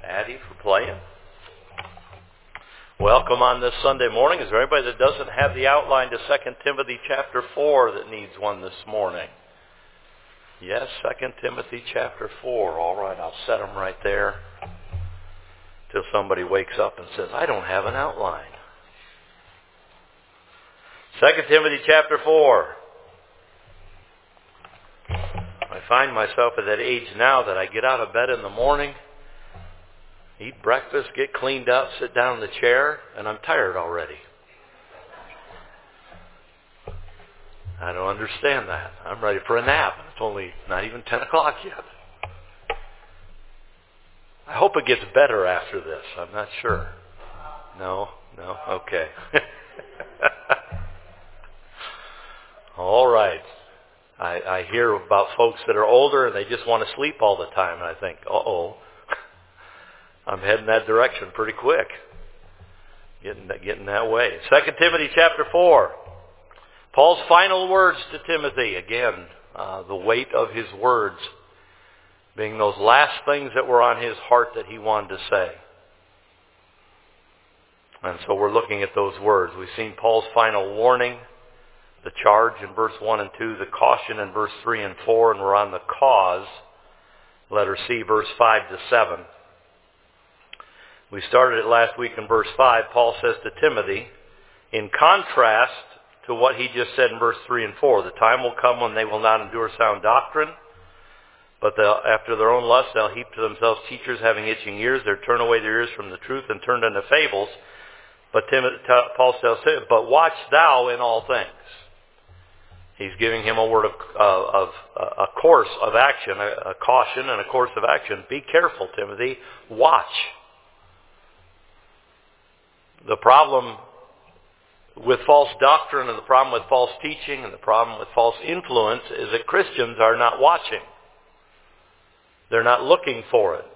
Addie for playing. Welcome on this Sunday morning. Is there anybody that doesn't have the outline to 2 Timothy chapter 4 that needs one this morning? Yes, 2 Timothy chapter 4. All right, I'll set them right there till somebody wakes up and says, I don't have an outline. 2 Timothy chapter 4. I find myself at that age now that I get out of bed in the morning, eat breakfast, get cleaned up, sit down in the chair, and I'm tired already. I don't understand that. I'm ready for a nap. It's only not even 10 o'clock yet. I hope it gets better after this. I'm not sure. No? Okay. All right. I hear about folks that are older and they just want to sleep all the time. And I think, I'm heading that direction pretty quick. Getting that way. 2 Timothy chapter 4. Paul's final words to Timothy. Again, the weight of his words being those last things that were on his heart that he wanted to say. And so we're looking at those words. We've seen Paul's final warning, the charge in verse 1 and 2, the caution in verse 3 and 4, and we're on the cause, letter C, verse 5 to 7. We started it last week in verse 5. Paul says to Timothy, in contrast to what he just said in verse 3 and 4, the time will come when they will not endure sound doctrine, but after their own lust they'll heap to themselves teachers having itching ears. They'll turn away their ears from the truth and turn into fables. But Paul tells him, but watch thou in all things. He's giving him a word of a course of action, a caution and a course of action. Be careful, Timothy. Watch. The problem with false doctrine and the problem with false teaching and the problem with false influence is that Christians are not watching. They're not looking for it.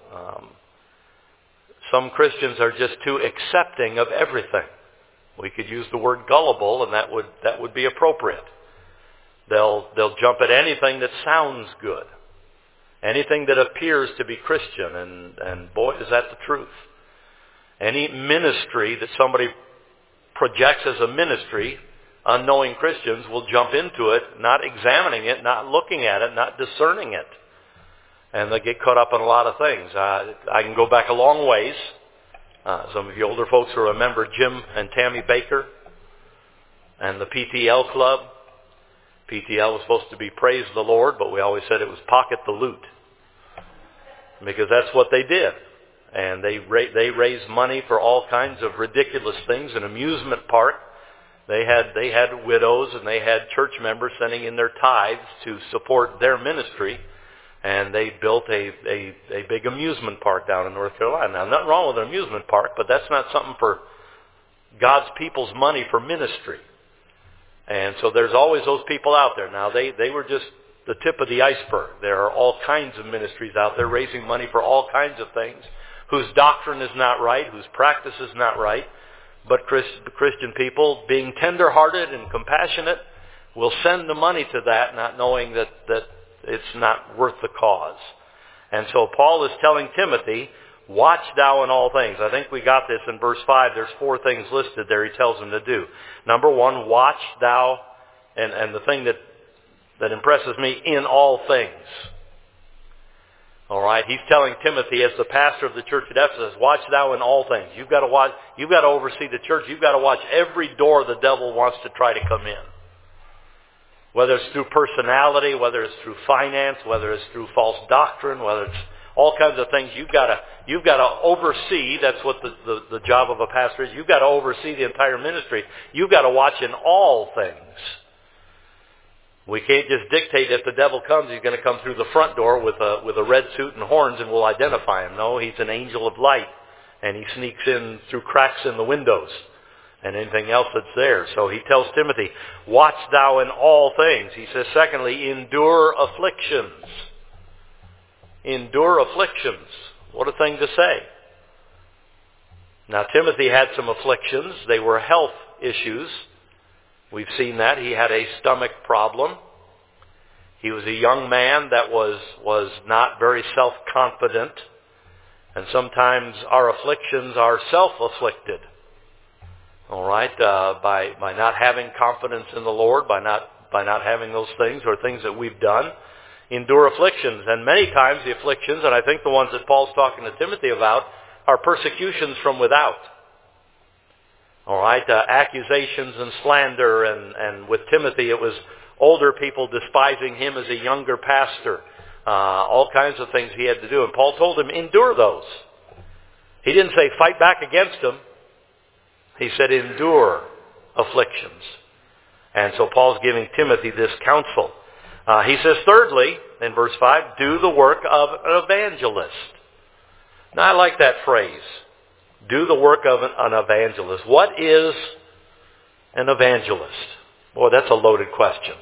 Some Christians are just too accepting of everything. We could use the word gullible, and that would be appropriate. They'll jump at anything that sounds good, anything that appears to be Christian, and boy, is that the truth. Any ministry that somebody projects as a ministry, unknowing Christians will jump into it, not examining it, not looking at it, not discerning it. And they get caught up in a lot of things. I can go back a long ways. Some of you older folks will remember Jim and Tammy Baker and the PTL Club. PTL was supposed to be praise the Lord, but we always said it was pocket the loot. Because that's what they did. And they raised money for all kinds of ridiculous things. An amusement park. They had widows and they had church members sending in their tithes to support their ministry. And they built a big amusement park down in North Carolina. Now, nothing wrong with an amusement park, but that's not something for God's people's money for ministry. And so there's always those people out there. Now, they were just the tip of the iceberg. There are all kinds of ministries out there raising money for all kinds of things, whose doctrine is not right, whose practice is not right. But Christian people, being tender-hearted and compassionate, will send the money to that, not knowing that it's not worth the cause. And so Paul is telling Timothy, watch thou in all things. I think we got this in verse 5. There's 4 things listed there he tells him to do. Number 1, watch thou, and the thing that impresses me, in all things. All right, he's telling Timothy as the pastor of the church at Ephesus, watch thou in all things. You've got to watch. You've got to oversee the church. You've got to watch every door the devil wants to try to come in. Whether it's through personality, whether it's through finance, whether it's through false doctrine, whether it's all kinds of things, you've got to oversee. That's what the job of a pastor is. You've got to oversee the entire ministry. You've got to watch in all things. We can't just dictate if the devil comes, he's going to come through the front door with a red suit and horns and we'll identify him. No, he's an angel of light and he sneaks in through cracks in the windows and anything else that's there. So he tells Timothy, watch thou in all things. He says, secondly, endure afflictions. Endure afflictions. What a thing to say. Now, Timothy had some afflictions. They were health issues. We've seen that. He had a stomach problem. He was a young man that was not very self-confident. And sometimes our afflictions are self-afflicted. All right, by not having confidence in the Lord, by not having those things or things that we've done, endure afflictions. And many times the afflictions, and I think the ones that Paul's talking to Timothy about, are persecutions from without. All right, accusations and slander, and with Timothy it was older people despising him as a younger pastor. All kinds of things he had to do. And Paul told him, endure those. He didn't say fight back against them. He said endure afflictions. And so Paul's giving Timothy this counsel. He says thirdly, in verse 5, do the work of an evangelist. Now I like that phrase. Do the work of an evangelist. What is an evangelist? Boy, that's a loaded question.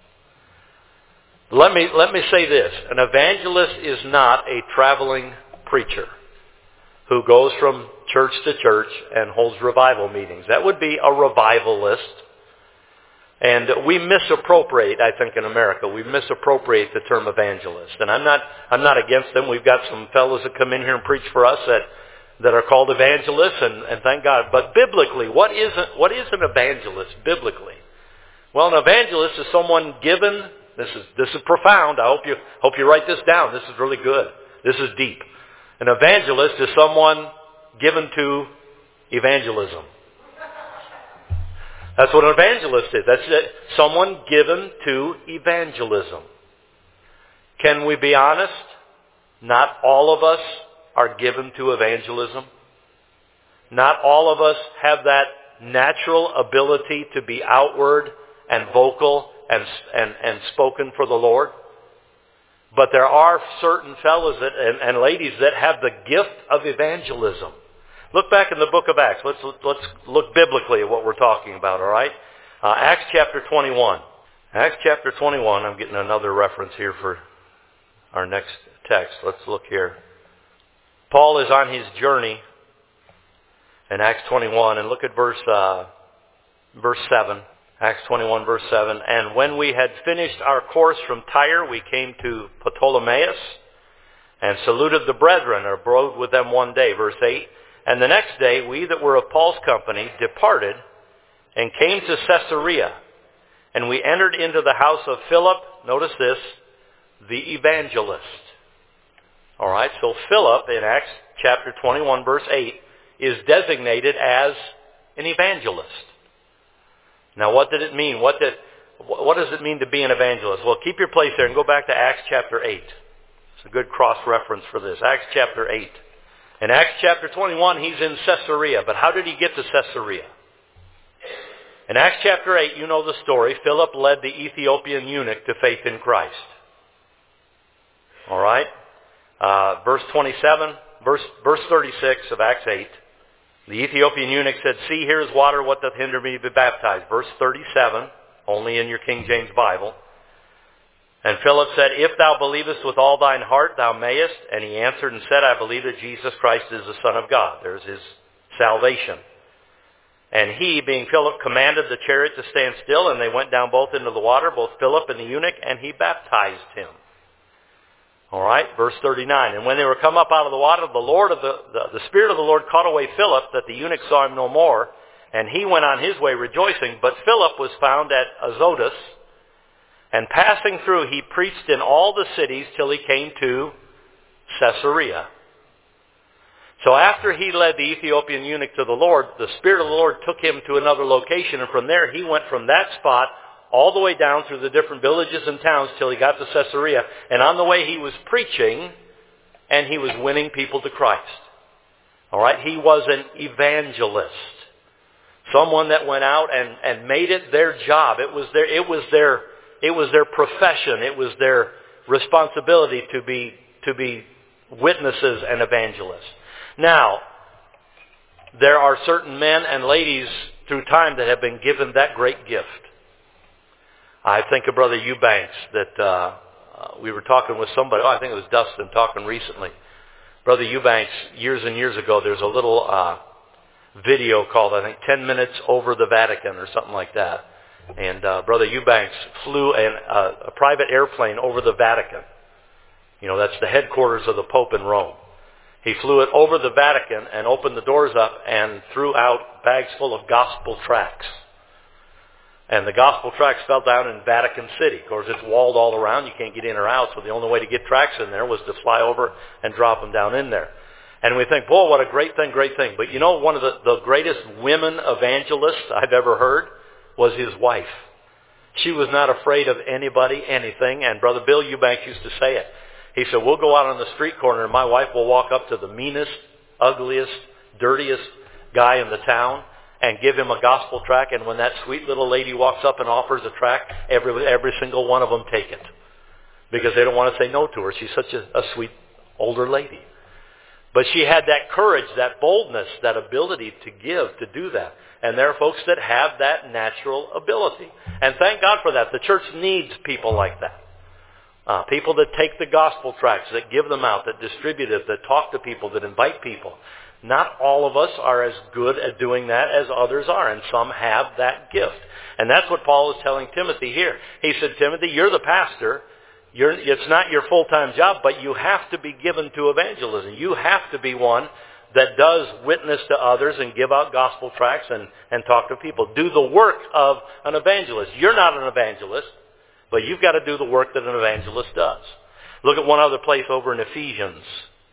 Let me say this. An evangelist is not a traveling preacher who goes from church to church and holds revival meetings. That would be a revivalist. And we misappropriate, I think, in America. We misappropriate the term evangelist. And I'm not against them. We've got some fellows that come in here and preach for us that are called evangelists, and thank God. But biblically, what is an evangelist biblically? Well, an evangelist is someone given. This is profound. I hope you write this down. This is really good. This is deep. An evangelist is someone given to evangelism. That's what an evangelist is. That's it. Someone given to evangelism. Can we be honest? Not all of us are given to evangelism. Not all of us have that natural ability to be outward and vocal and spoken for the Lord. But there are certain fellows and ladies that have the gift of evangelism. Look back in the book of Acts. Let's look biblically at what we're talking about, all right? Acts chapter 21. Acts chapter 21. I'm getting another reference here for our next text. Let's look here. Paul is on his journey in Acts 21, and look at verse 7. Acts 21, verse 7. And when we had finished our course from Tyre, we came to Ptolemais and saluted the brethren, or abode with them one day. Verse 8. And the next day, we that were of Paul's company departed and came to Caesarea. And we entered into the house of Philip, notice this, the evangelist. All right, so Philip in Acts chapter 21, verse 8, is designated as an evangelist. Now, what did it mean? What does it mean to be an evangelist? Well, keep your place there and go back to Acts chapter 8. It's a good cross-reference for this. Acts chapter 8. In Acts chapter 21, he's in Caesarea. But how did he get to Caesarea? In Acts chapter 8, you know the story. Philip led the Ethiopian eunuch to faith in Christ. All right? Verse 27, verse 36 of Acts 8. The Ethiopian eunuch said, see, here is water, what doth hinder me to be baptized? Verse 37, only in your King James Bible. And Philip said, if thou believest with all thine heart, thou mayest. And he answered and said, I believe that Jesus Christ is the Son of God. There's his salvation. And he, being Philip, commanded the chariot to stand still, and they went down both into the water, both Philip and the eunuch, and he baptized him. All right, verse 39. And when they were come up out of the water, the Spirit of the Lord caught away Philip, that the eunuch saw him no more, and he went on his way rejoicing. But Philip was found at Azotus, and passing through, he preached in all the cities till he came to Caesarea. So after he led the Ethiopian eunuch to the Lord, the Spirit of the Lord took him to another location, and from there he went from that spot all the way down through the different villages and towns till he got to Caesarea. And on the way he was preaching, and he was winning people to Christ. All right, he was an evangelist. Someone that went out and made it their job. It was their profession. It was their responsibility to be witnesses and evangelists. Now, there are certain men and ladies through time that have been given that great gift. I think of Brother Eubanks that we were talking with somebody. I think it was Dustin talking recently. Brother Eubanks, years and years ago, there's a little video called, I think, 10 Minutes Over the Vatican or something like that. And Brother Eubanks flew a private airplane over the Vatican. You know, that's the headquarters of the Pope in Rome. He flew it over the Vatican and opened the doors up and threw out bags full of gospel tracts. And the gospel tracts fell down in Vatican City. Of course, it's walled all around. You can't get in or out. So the only way to get tracts in there was to fly over and drop them down in there. And we think, boy, what a great thing, great thing. But you know, one of the greatest women evangelists I've ever heard was his wife. She was not afraid of anybody, anything. And Brother Bill Eubanks used to say it. He said, we'll go out on the street corner and my wife will walk up to the meanest, ugliest, dirtiest guy in the town and give him a gospel tract. And when that sweet little lady walks up and offers a tract, every single one of them take it. Because they don't want to say no to her. She's such a sweet older lady. But she had that courage, that boldness, that ability to give, to do that. And there are folks that have that natural ability. And thank God for that. The church needs people like that. People that take the gospel tracts, that give them out, that distribute it, that talk to people, that invite people. Not all of us are as good at doing that as others are, and some have that gift. And that's what Paul is telling Timothy here. He said, Timothy, you're the pastor. It's not your full-time job, but you have to be given to evangelism. You have to be one that does witness to others and give out gospel tracts and talk to people. Do the work of an evangelist. You're not an evangelist, but you've got to do the work that an evangelist does. Look at one other place over in Ephesians.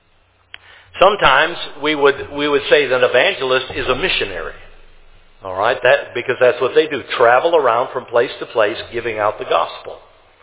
Sometimes we would say that an evangelist is a missionary. All right, because that's what they do. Travel around from place to place giving out the gospel.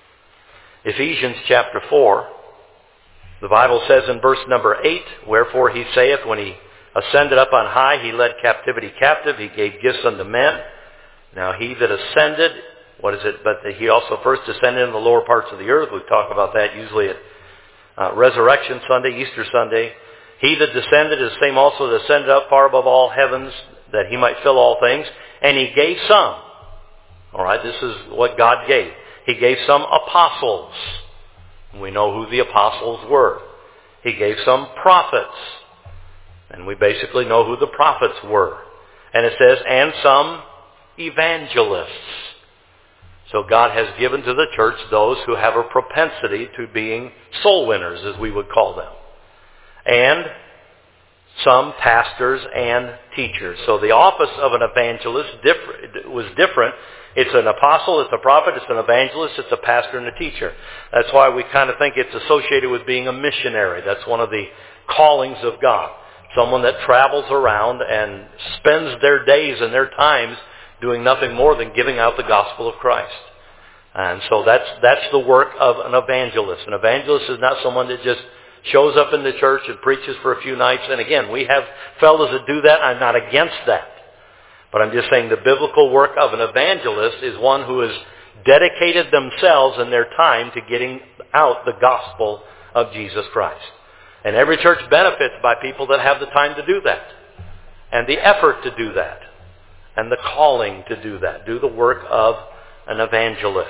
Ephesians chapter 4, the Bible says in verse number 8, wherefore he saith, when he ascended up on high, he led captivity captive, he gave gifts unto men. Now he that ascended, but he also first descended in the lower parts of the earth. We talk about that usually at Resurrection Sunday, Easter Sunday. He that descended is the same also that ascended up far above all heavens, that he might fill all things. And he gave some. All right, this is what God gave. He gave some apostles. We know who the apostles were. He gave some prophets. And we basically know who the prophets were. And it says, and some evangelists. So God has given to the church those who have a propensity to being soul winners, as we would call them. And some pastors and teachers. So the office of an evangelist was different. It's an apostle, it's a prophet, it's an evangelist, it's a pastor and a teacher. That's why we kind of think it's associated with being a missionary. That's one of the callings of God. Someone that travels around and spends their days and their times doing nothing more than giving out the gospel of Christ. And so that's the work of an evangelist. An evangelist is not someone that just shows up in the church and preaches for a few nights. And again, we have fellows that do that. I'm not against that. But I'm just saying the biblical work of an evangelist is one who has dedicated themselves and their time to getting out the gospel of Jesus Christ. And every church benefits by people that have the time to do that. And the effort to do that. And the calling to do that. Do the work of an evangelist.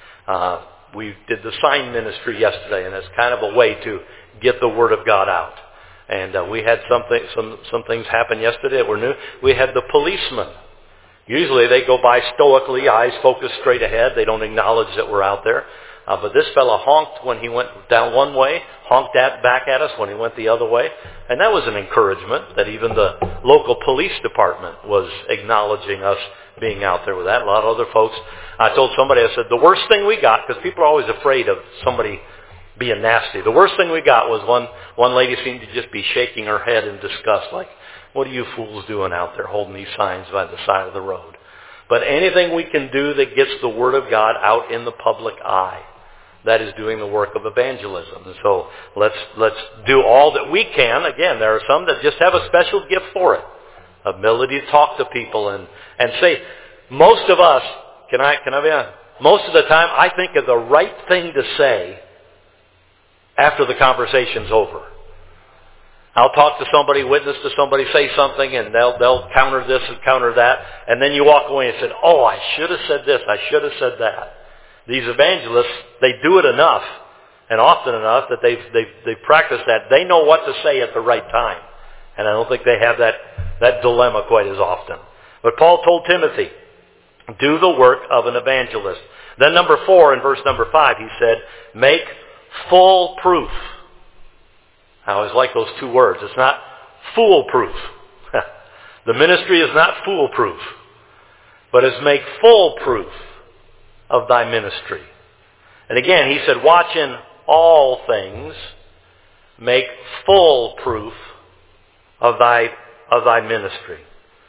We did the sign ministry yesterday, and it's kind of a way to get the word of God out. And we had some things happen yesterday that were new. We had the policemen. Usually they go by stoically, eyes focused straight ahead. They don't acknowledge that we're out there. But this fellow honked when he went down one way, honked back at us when he went the other way. And that was an encouragement that even the local police department was acknowledging us being out there with that. A lot of other folks. I told somebody, I said, the worst thing we got, because people are always afraid of somebody being nasty. The worst thing we got was one lady seemed to just be shaking her head in disgust, like, what are you fools doing out there holding these signs by the side of the road? But anything we can do that gets the Word of God out in the public eye, that is doing the work of evangelism. And so let's do all that we can. Again, there are some that just have a special gift for it. Ability to talk to people and say, most of us, can I be honest? Most of the time I think of the right thing to say after the conversation's over. I'll talk to somebody, witness to somebody, say something, and they'll counter this and counter that. And then you walk away and say, oh, I should have said this, I should have said that. These evangelists, they do it enough and often enough that they've practiced that. They know what to say at the right time. And I don't think they have that dilemma quite as often. But Paul told Timothy, do the work of an evangelist. Then number 4 in verse number 5, he said, make full proof. I always like those two words. It's not foolproof. The ministry is not foolproof, but is make full proof of thy ministry. And again, he said, watch in all things, make full proof of thy ministry.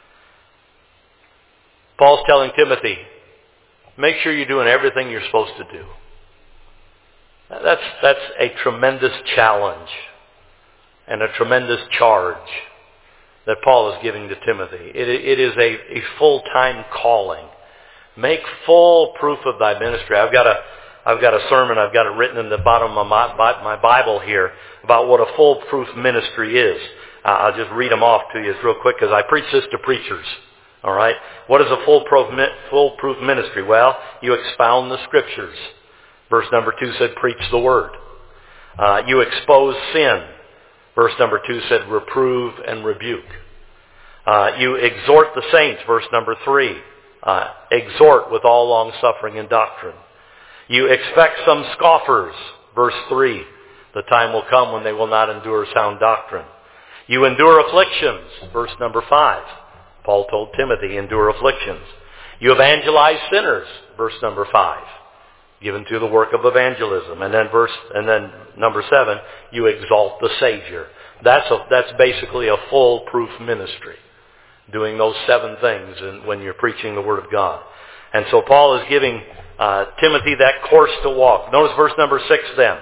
Paul's telling Timothy, make sure you're doing everything you're supposed to do. That's a tremendous challenge and a tremendous charge that Paul is giving to Timothy. It is a full-time calling. Make full proof of thy ministry. I've got a sermon, I've got it written in the bottom of my Bible here about what a foolproof ministry is. I'll just read them off to you real quick because I preach this to preachers. All right? What is a foolproof ministry? Well, you expound the Scriptures. Verse number 2 said, preach the Word. You expose sin. Verse number 2 said, reprove and rebuke. You exhort the saints. Verse number 3. Exhort with all long-suffering and doctrine. You expect some scoffers. Verse 3. The time will come when they will not endure sound doctrine. You endure afflictions. Verse number 5. Paul told Timothy, endure afflictions. You evangelize sinners. Verse number 5. Given to the work of evangelism. And then number 7, you exalt the Savior. That's basically a foolproof ministry. Doing those 7 things when you're preaching the Word of God. And so Paul is giving Timothy that course to walk. Notice verse number 6 then.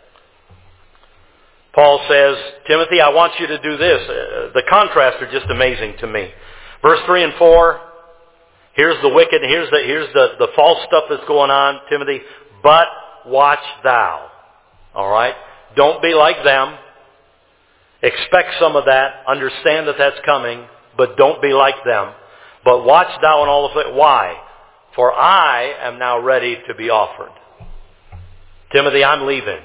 Paul says, Timothy, I want you to do this. The contrasts are just amazing to me. Verse 3 and 4, here's the wicked, here's the false stuff that's going on, Timothy. But watch thou. All right? Don't be like them. Expect some of that. Understand that that's coming. But don't be like them. But watch thou in all of it. Why? For I am now ready to be offered. Timothy, I'm leaving.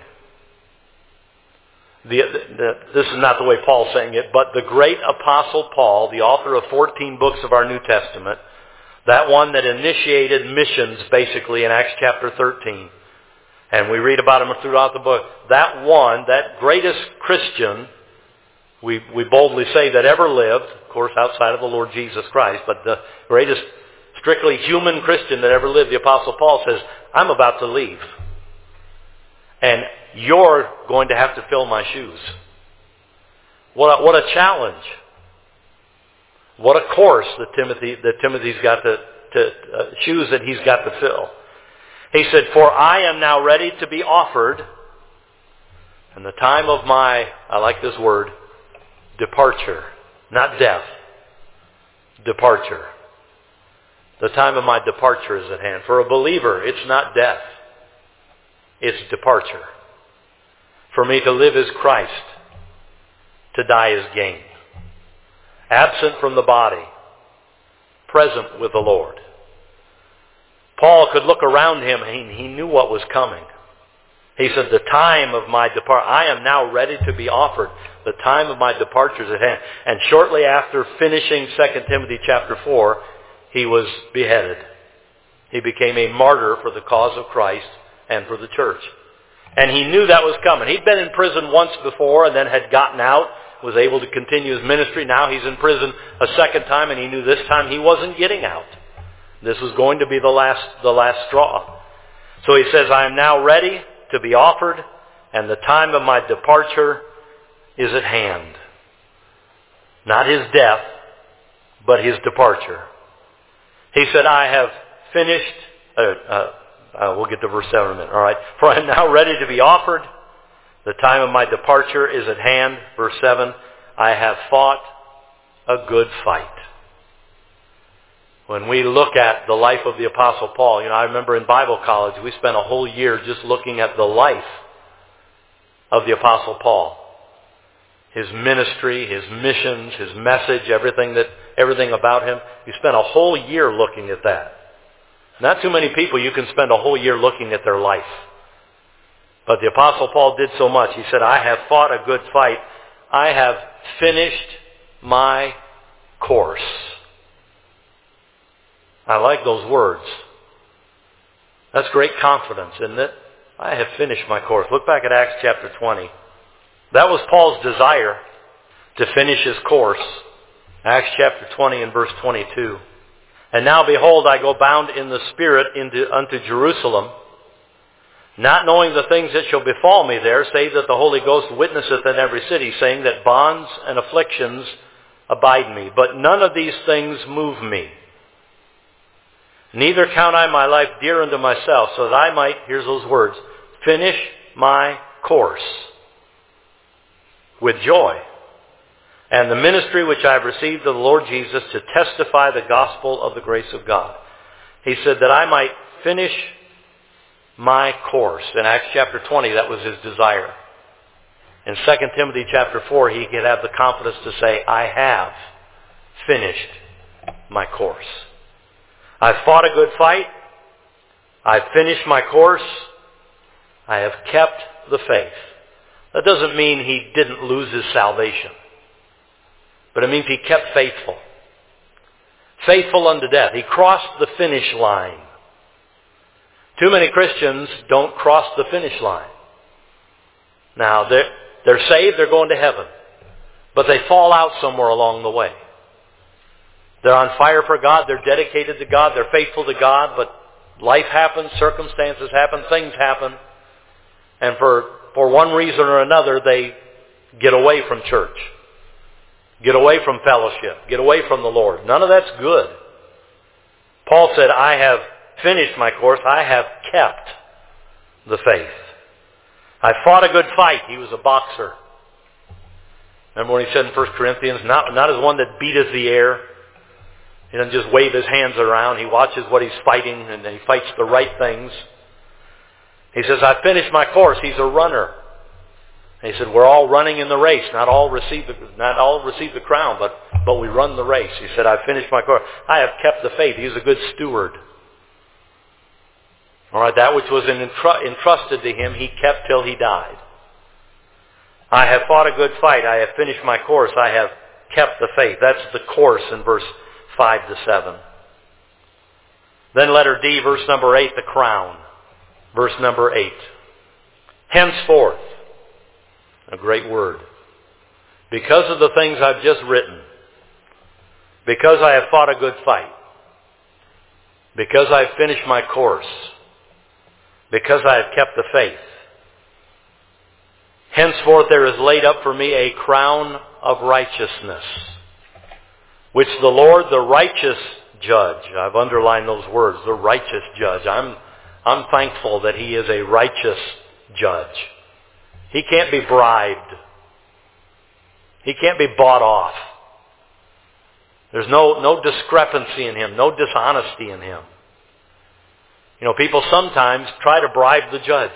This is not the way Paul's saying it, but the great Apostle Paul, the author of 14 books of our New Testament, that one that initiated missions basically in Acts chapter 13, and we read about him throughout the book, that one, that greatest Christian, we boldly say that ever lived, of course outside of the Lord Jesus Christ, but the greatest strictly human Christian that ever lived, the Apostle Paul says, I'm about to leave. And you're going to have to fill my shoes. What a challenge. What a course that Timothy's got shoes that he's got to fill. He said, for I am now ready to be offered, and the time of my, I like this word, departure, not death, departure. The time of my departure is at hand. For a believer, it's not death. It's departure. For me to live is Christ. To die is gain. Absent from the body. Present with the Lord. Paul could look around him and he knew what was coming. He said, the time of my departure, I am now ready to be offered. The time of my departure is at hand. And shortly after finishing 2 Timothy chapter 4, he was beheaded. He became a martyr for the cause of Christ and for the church. And he knew that was coming. He'd been in prison once before and then had gotten out, was able to continue his ministry. Now he's in prison a second time, and he knew this time he wasn't getting out. This was going to be the last straw. So he says, I am now ready to be offered, and the time of my departure is at hand. Not his death, but his departure. He said, I have finished... we'll get to verse 7 in a minute. All right. For I am now ready to be offered. The time of my departure is at hand. Verse 7. I have fought a good fight. When we look at the life of the Apostle Paul, I remember in Bible college we spent a whole year just looking at the life of the Apostle Paul. His ministry, his missions, his message, everything about him. We spent a whole year looking at that. Not too many people you can spend a whole year looking at their life. But the Apostle Paul did so much. He said, I have fought a good fight. I have finished my course. I like those words. That's great confidence, isn't it? I have finished my course. Look back at Acts chapter 20. That was Paul's desire, to finish his course. Acts chapter 20 and verse 22. And now behold, I go bound in the Spirit unto Jerusalem, not knowing the things that shall befall me there, save that the Holy Ghost witnesseth in every city, saying that bonds and afflictions abide me. But none of these things move me. Neither count I my life dear unto myself, so that I might, here's those words, finish my course with joy, and the ministry which I have received of the Lord Jesus to testify the gospel of the grace of God. He said that I might finish my course. In Acts chapter 20, that was his desire. In 2 Timothy chapter 4, he could have the confidence to say, I have finished my course. I've fought a good fight. I've finished my course. I have kept the faith. That doesn't mean he didn't lose his salvation. But it means he kept faithful. Faithful unto death. He crossed the finish line. Too many Christians don't cross the finish line. Now, they're saved, they're going to heaven. But they fall out somewhere along the way. They're on fire for God, they're dedicated to God, they're faithful to God, but life happens, circumstances happen, things happen. And for one reason or another, they get away from church. Get away from fellowship. Get away from the Lord. None of that's good. Paul said, I have finished my course. I have kept the faith. I fought a good fight. He was a boxer. Remember when he said in 1 Corinthians, not as one that beateth the air. He doesn't just wave his hands around. He watches what he's fighting, and he fights the right things. He says, I finished my course. He's a runner. And he said, we're all running in the race. Not all receive the crown, but we run the race. He said, I finished my course. I have kept the faith. He's a good steward. All right, that which was entrusted to him, he kept till he died. I have fought a good fight. I have finished my course. I have kept the faith. That's the course in verse 5 to 7. Then letter D, verse number 8, the crown. Verse number 8. Henceforth, a great word. Because of the things I've just written, because I have fought a good fight, because I've finished my course, because I have kept the faith, henceforth there is laid up for me a crown of righteousness, which the Lord, the righteous judge, I've underlined those words, the righteous judge. I'm thankful that he is a righteous judge. He can't be bribed. He can't be bought off. There's no discrepancy in him, no dishonesty in him. You know, people sometimes try to bribe the judge.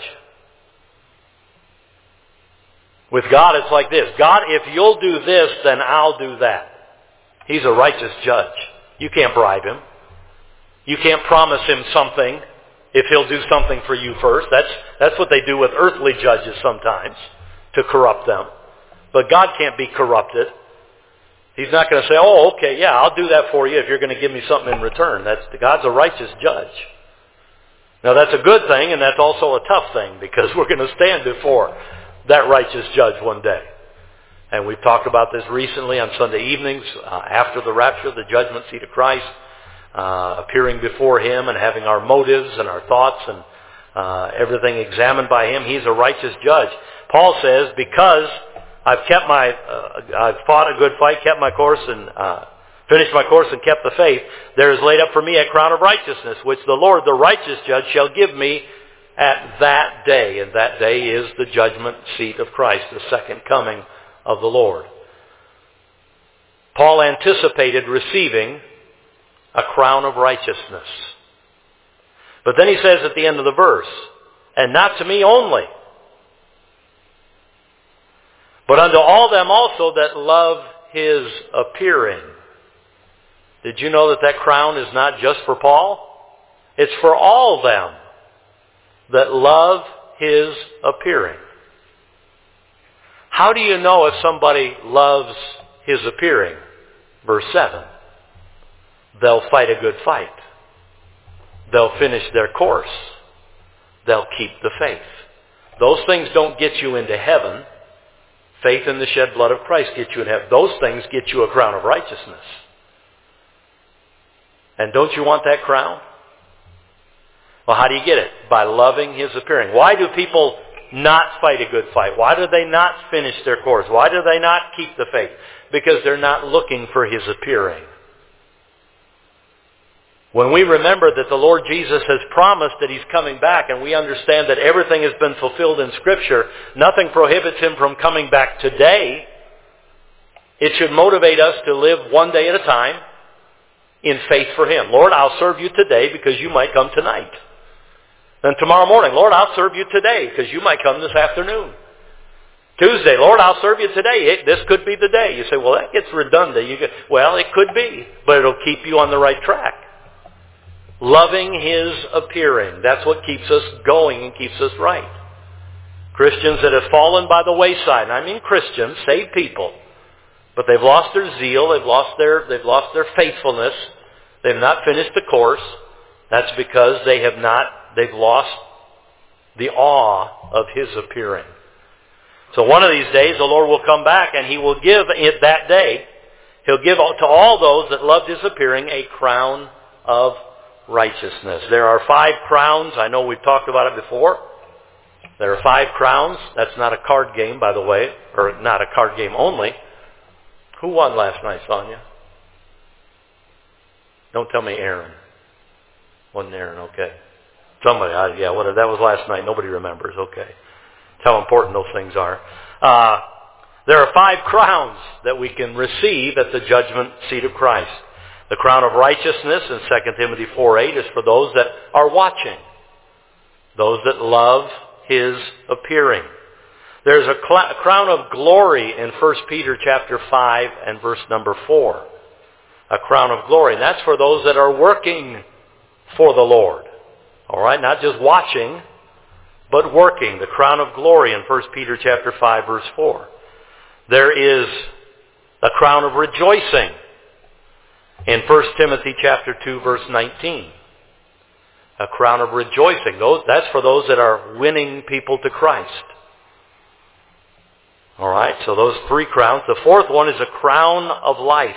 With God, it's like this. God, if you'll do this, then I'll do that. He's a righteous judge. You can't bribe him. You can't promise him something if he'll do something for you first. That's what they do with earthly judges sometimes, to corrupt them. But God can't be corrupted. He's not going to say, oh, okay, yeah, I'll do that for you if you're going to give me something in return. God's a righteous judge. Now that's a good thing, and that's also a tough thing, because we're going to stand before that righteous judge one day. And we've talked about this recently on Sunday evenings, after the rapture, the judgment seat of Christ, appearing before him and having our motives and our thoughts and everything examined by him. He's a righteous judge. Paul says, because I've fought a good fight, kept my course, and finished my course and kept the faith, there is laid up for me a crown of righteousness, which the Lord, the righteous judge, shall give me at that day. And that day is the judgment seat of Christ, the second coming of the Lord. Paul anticipated receiving a crown of righteousness. But then he says at the end of the verse, and not to me only, but unto all them also that love his appearing. Did you know that crown is not just for Paul? It's for all them that love his appearing. How do you know if somebody loves his appearing? Verse 7. They'll fight a good fight. They'll finish their course. They'll keep the faith. Those things don't get you into heaven. Faith in the shed blood of Christ gets you in heaven. Those things get you a crown of righteousness. And don't you want that crown? Well, how do you get it? By loving His appearing. Why do people not fight a good fight? Why do they not finish their course? Why do they not keep the faith? Because they're not looking for His appearing. When we remember that the Lord Jesus has promised that He's coming back, and we understand that everything has been fulfilled in Scripture, nothing prohibits Him from coming back today. It should motivate us to live one day at a time in faith for Him. Lord, I'll serve You today because You might come tonight. Then tomorrow morning, Lord, I'll serve You today because You might come this afternoon. Tuesday, Lord, I'll serve You today. This could be the day. You say, well, that gets redundant. Well, it could be, but it'll keep you on the right track. Loving His appearing. That's what keeps us going and keeps us right. Christians that have fallen by the wayside, and I mean Christians, saved people, but they've lost their zeal, they've lost their faithfulness, they've not finished the course. That's because they've lost the awe of His appearing. So one of these days the Lord will come back and He will give it that day. He'll give to all those that loved His appearing a crown of righteousness. There are 5 crowns. I know we've talked about it before. There are 5 crowns. That's not a card game, by the way, or not a card game only. Who won last night, Sonia? Don't tell me Aaron. Wasn't Aaron? Okay. Somebody. That was last night. Nobody remembers. Okay. That's how important those things are. There are 5 crowns that we can receive at the judgment seat of Christ. The crown of righteousness in 2 Timothy 4:8 is for those that are watching, those that love His appearing. There's a crown of glory in 1 Peter chapter 5 and verse number 4. A crown of glory. And that's for those that are working for the Lord. All right, not just watching, but working. The crown of glory in 1 Peter chapter 5 verse 4. There is a crown of rejoicing in 1 Timothy chapter 2 verse 19. A crown of rejoicing. That's for those that are winning people to Christ. All right, so those 3 crowns. The 4th one is a crown of life.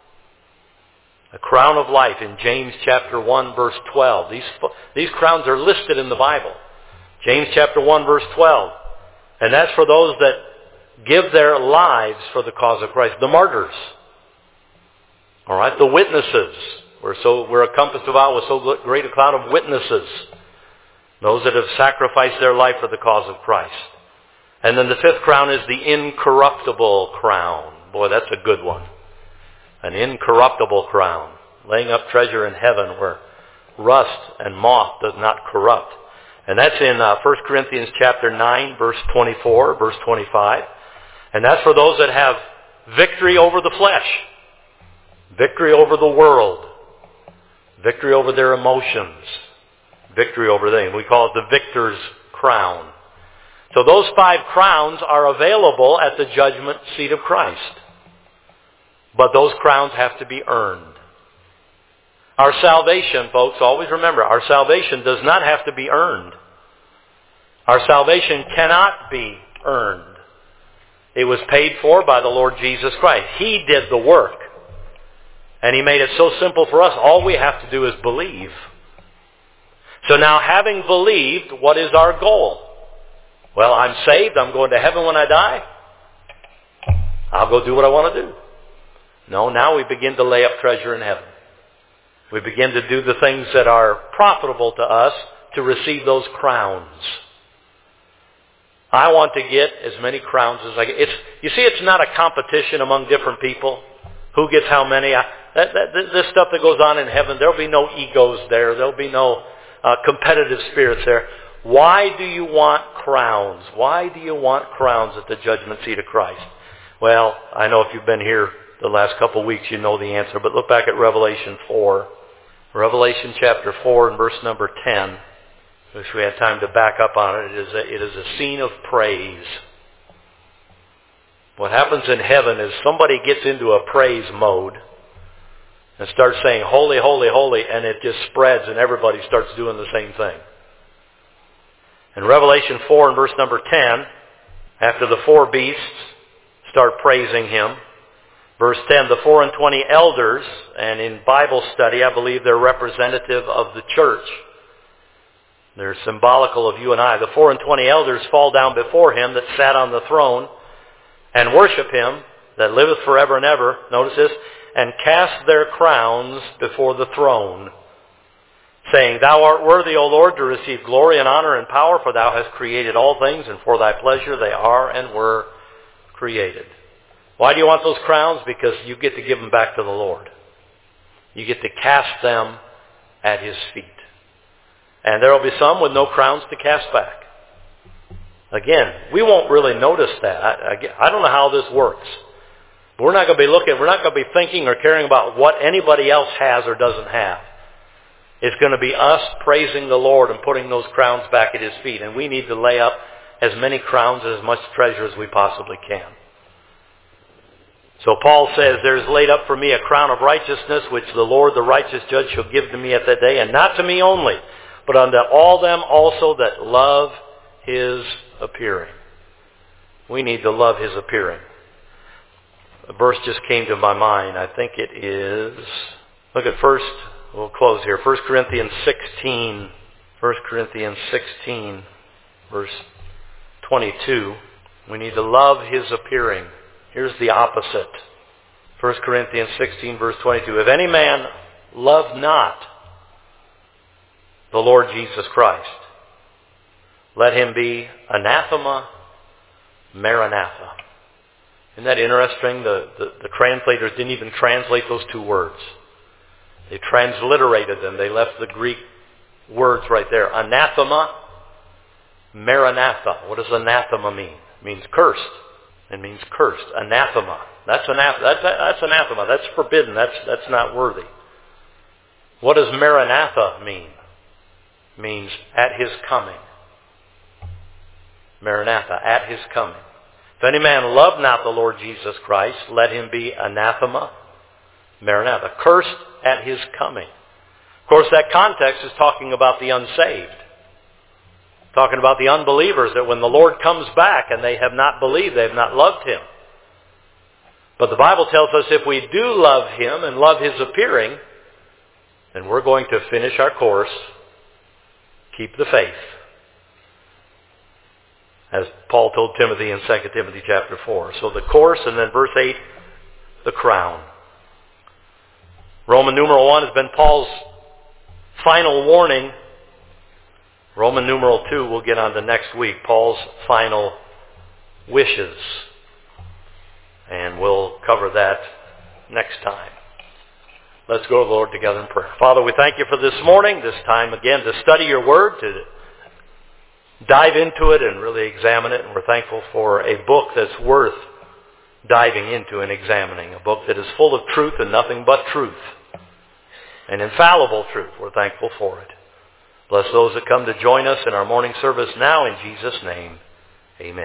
A crown of life in James chapter 1 verse 12. These crowns are listed in the Bible. James chapter 1 verse 12. And that's for those that give their lives for the cause of Christ. The martyrs. All right, the witnesses. We're encompassed about with so great a cloud of witnesses. Those that have sacrificed their life for the cause of Christ. And then the 5th crown is the incorruptible crown. Boy, that's a good one. An incorruptible crown. Laying up treasure in heaven where rust and moth does not corrupt. And that's in 1 Corinthians chapter 9, verse 24, verse 25. And that's for those that have victory over the flesh. Victory over the world. Victory over their emotions. Victory over them. We call it the victor's crown. So those 5 crowns are available at the judgment seat of Christ. But those crowns have to be earned. Our salvation, folks, always remember, our salvation does not have to be earned. Our salvation cannot be earned. It was paid for by the Lord Jesus Christ. He did the work. And He made it so simple for us. All we have to do is believe. So now, having believed, what is our goal? Well, I'm saved. I'm going to heaven when I die. I'll go do what I want to do. No, now we begin to lay up treasure in heaven. We begin to do the things that are profitable to us to receive those crowns. I want to get as many crowns as I get. You see, it's not a competition among different people. Who gets how many? This stuff that goes on in heaven, there'll be no egos there. There'll be no competitive spirits there. Why do you want crowns? Why do you want crowns at the judgment seat of Christ? Well, I know if you've been here the last couple of weeks, you know the answer. But look back at Revelation 4. Revelation chapter 4 and verse number 10. Wish we had time to back up on it. It is a scene of praise. What happens in heaven is somebody gets into a praise mode and starts saying, holy, holy, holy, and it just spreads and everybody starts doing the same thing. In Revelation 4 and verse number 10, after the 4 beasts start praising Him. Verse 10, the 24 elders, and in Bible study, I believe they're representative of the church. They're symbolical of you and I. The 24 elders fall down before Him that sat on the throne and worship Him that liveth forever and ever. Notice this. And cast their crowns before the throne, saying, Thou art worthy, O Lord, to receive glory and honor and power, for Thou hast created all things, and for Thy pleasure they are and were created. Why do you want those crowns? Because you get to give them back to the Lord. You get to cast them at His feet. And there will be some with no crowns to cast back. Again, we won't really notice that. I don't know how this works. We're not going to be thinking or caring about what anybody else has or doesn't have. It's going to be us praising the Lord and putting those crowns back at His feet. And we need to lay up as many crowns and as much treasure as we possibly can. So Paul says, There is laid up for me a crown of righteousness, which the Lord, the righteous judge, shall give to me at that day, and not to me only, but unto all them also that love His appearing. We need to love His appearing. A verse just came to my mind. I think it is, look at we'll close here, 1 Corinthians 16. 1 Corinthians 16, verse 22. We need to love His appearing. Here's the opposite. 1 Corinthians 16, verse 22. If any man love not the Lord Jesus Christ, let him be anathema, maranatha. Isn't that interesting? The translators didn't even translate those two words. They transliterated them. They left the Greek words right there. Anathema, maranatha. What does anathema mean? It means cursed. It means cursed. Anathema. That's anathema. That's forbidden. That's not worthy. What does maranatha mean? It means at His coming. Maranatha, at His coming. If any man love not the Lord Jesus Christ, let him be anathema, maranatha, cursed at His coming. Of course, that context is talking about the unsaved. Talking about the unbelievers, that when the Lord comes back and they have not believed, they have not loved Him. But the Bible tells us if we do love Him and love His appearing, then we're going to finish our course, keep the faith. As Paul told Timothy in 2 Timothy chapter 4. So the course, and then verse 8, the crown. Roman numeral 1 has been Paul's final warning. Roman numeral 2 we'll get on to next week. Paul's final wishes. And we'll cover that next time. Let's go to the Lord together in prayer. Father, we thank You for this morning, this time again to study Your Word, to dive into it and really examine it. And we're thankful for a book that's worth diving into and examining. A book that is full of truth and nothing but truth. And infallible truth. We're thankful for it. Bless those that come to join us in our morning service now in Jesus' name. Amen.